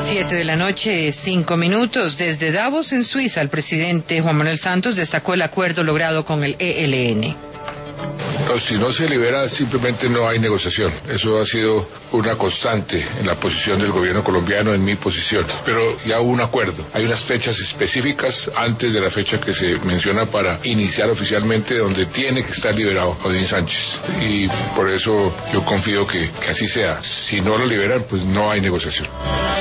7:05 p.m. Desde Davos, en Suiza, el presidente Juan Manuel Santos destacó el acuerdo logrado con el ELN. No, si no se libera, simplemente no hay negociación. Eso ha sido una constante en la posición del gobierno colombiano, en mi posición. Pero ya hubo un acuerdo. Hay unas fechas específicas antes de la fecha que se menciona para iniciar oficialmente, donde tiene que estar liberado Odín Sánchez. Y por eso yo confío que así sea. Si no lo liberan, pues no hay negociación.